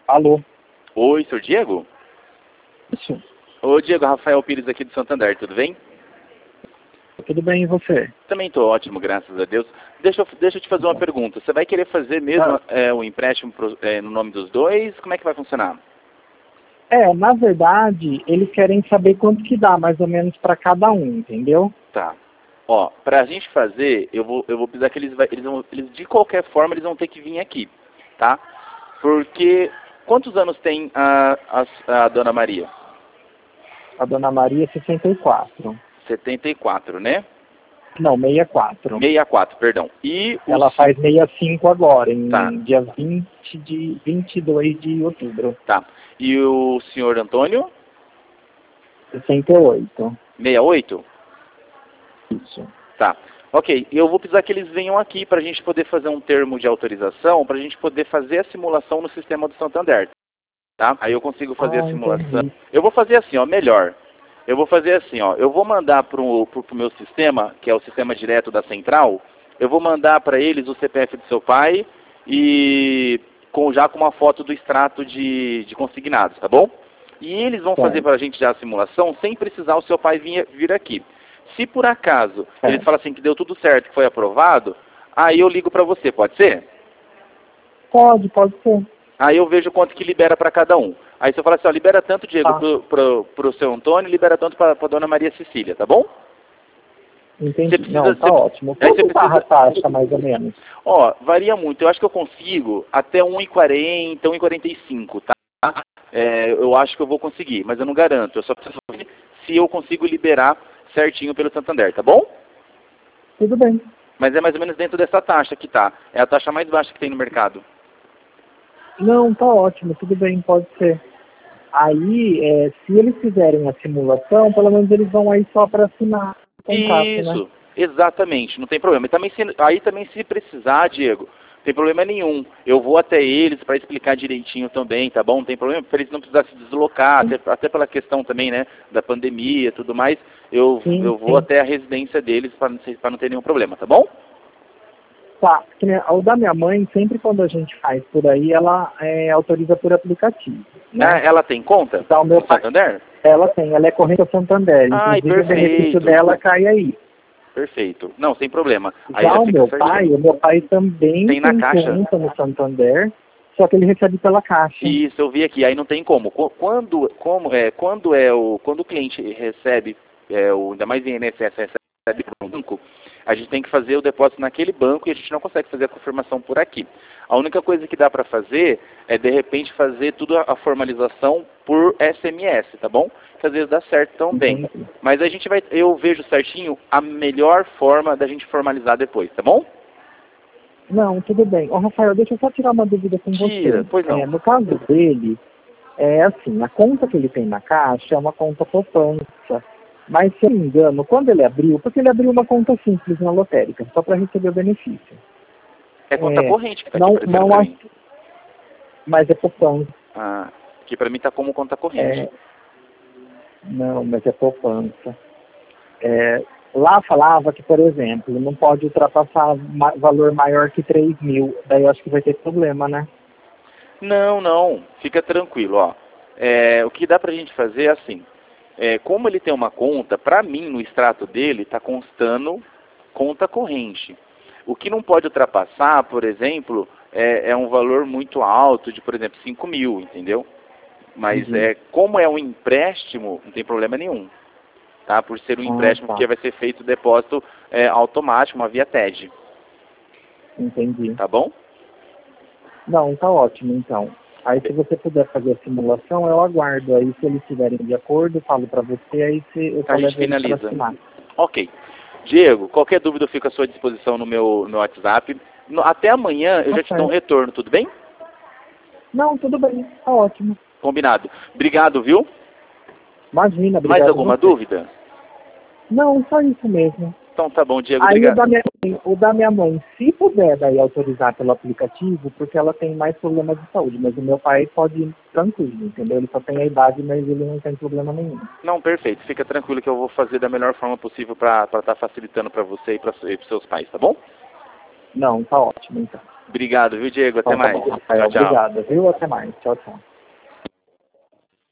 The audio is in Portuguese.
Alô? Oi, senhor Diego? Isso. Ô, Diego, Rafael Pires aqui de Santander, tudo bem? Tudo bem, e você? Também estou ótimo, graças a Deus. Deixa eu te fazer uma pergunta. Você vai querer fazer mesmo o empréstimo no nome dos dois? Como é que vai funcionar? Na verdade, eles querem saber quanto que dá, mais ou menos, para cada um, entendeu? Tá. Ó, pra gente fazer, eu vou precisar que eles de qualquer forma, eles vão ter que vir aqui, tá? Porque, quantos anos tem a Dona Maria? A Dona Maria, 64. 74, né? Não, 64. 64, perdão. E Ela faz 65 agora, Tá. dia 22 de outubro. Tá. E o senhor Antônio? 68. 68? Isso. Tá. Ok, eu vou precisar que eles venham aqui para a gente poder fazer um termo de autorização, para a gente poder fazer a simulação no sistema do Santander. Tá? Aí eu consigo fazer a simulação. Entendi. Eu vou fazer assim, ó, melhor. Eu vou fazer assim, ó. Eu vou mandar pro meu sistema, que é o sistema direto da central, eu vou mandar para eles o CPF do seu pai e já com uma foto do extrato de consignados, tá bom? E eles vão fazer para a gente já a simulação sem precisar o seu pai vir aqui. Se por acaso eles falam assim que deu tudo certo, que foi aprovado, aí eu ligo para você, pode ser? Pode ser. Aí eu vejo quanto que libera para cada um. Aí você fala assim, ó, libera tanto, Diego, pro seu Antônio, libera tanto para Dona Maria Cecília, tá bom? Entendi. Não, tá ótimo. Quanto tá a taxa, mais ou menos? Ó, varia muito. Eu acho que eu consigo até 1,40, 1,45, tá? Eu acho que eu vou conseguir, mas eu não garanto. Eu só preciso ver se eu consigo liberar certinho pelo Santander, tá bom? Tudo bem. Mas é mais ou menos dentro dessa taxa que tá. É a taxa mais baixa que tem no mercado. Não, tá ótimo, tudo bem, pode ser. Aí, se eles fizerem a simulação, pelo menos eles vão aí só para assinar o contrato, Isso, né? exatamente, não tem problema. E também aí também se precisar, Diego, não tem problema nenhum. Eu vou até eles para explicar direitinho também, tá bom? Não tem problema, para eles não precisarem se deslocar, até pela questão também, né, da pandemia e tudo mais. Eu vou até a residência deles para não ter nenhum problema, tá bom? Tá, o da minha mãe, sempre quando a gente faz por aí, ela autoriza por aplicativo. Né? Ela tem conta então, no Santander? Ela tem, ela é corrente Santander. Ai, inclusive o benefício dela cai aí. Perfeito. Não, sem problema. Aí já o meu pai também tem conta no Santander, só que ele recebe pela Caixa. Isso, eu vi aqui. Aí não tem como. Quando o cliente recebe, ainda mais em INSS, recebe para um banco, a gente tem que fazer o depósito naquele banco e a gente não consegue fazer a confirmação por aqui. A única coisa que dá para fazer é, de repente, fazer tudo a formalização por SMS, tá bom? Que às vezes dá certo também. Mas eu vejo certinho a melhor forma da gente formalizar depois, tá bom? Não, tudo bem. Ô, Rafael, deixa eu só tirar uma dúvida com você. Pois não. No caso dele, assim, a conta que ele tem na Caixa é uma conta poupança. Mas, se eu não me engano, quando ele abriu, porque ele abriu uma conta simples na lotérica, só para receber o benefício. É conta corrente que está aqui para mim. Mas é poupança. Ah, que para mim está como conta corrente. Não, mas é poupança. Lá falava que, por exemplo, não pode ultrapassar valor maior que 3 mil. Daí eu acho que vai ter problema, né? Não. Fica tranquilo, ó. O que dá para a gente fazer é assim. Como ele tem uma conta, para mim, no extrato dele, está constando conta corrente. O que não pode ultrapassar, por exemplo, é um valor muito alto de, por exemplo, 5 mil, entendeu? Mas como é um empréstimo, não tem problema nenhum. Tá? Por ser um empréstimo, porque vai ser feito depósito automático, uma via TED. Entendi. Tá bom? Não, tá ótimo, então. Aí, se você puder fazer a simulação, eu aguardo. Aí, se eles estiverem de acordo, eu falo para você, aí a gente finaliza. Ok. Diego, qualquer dúvida eu fico à sua disposição no meu WhatsApp. Até amanhã eu já te dou um retorno, tudo bem? Não, tudo bem. Tá ótimo. Combinado. Obrigado, viu? Imagina, obrigado. Mais alguma dúvida? Não, só isso mesmo. Então tá bom, Diego, aí obrigado. O da minha mãe, se puder daí autorizar pelo aplicativo, porque ela tem mais problemas de saúde, mas o meu pai pode ir tranquilo, entendeu? Ele só tem a idade, mas ele não tem problema nenhum. Não, perfeito. Fica tranquilo que eu vou fazer da melhor forma possível para estar facilitando para você e para os seus pais, tá bom? Não, tá ótimo, então. Obrigado, viu, Diego? Até Então, tá mais. bom, Rafael, Tchau, tchau. obrigado, viu? Até mais. Tchau, tchau.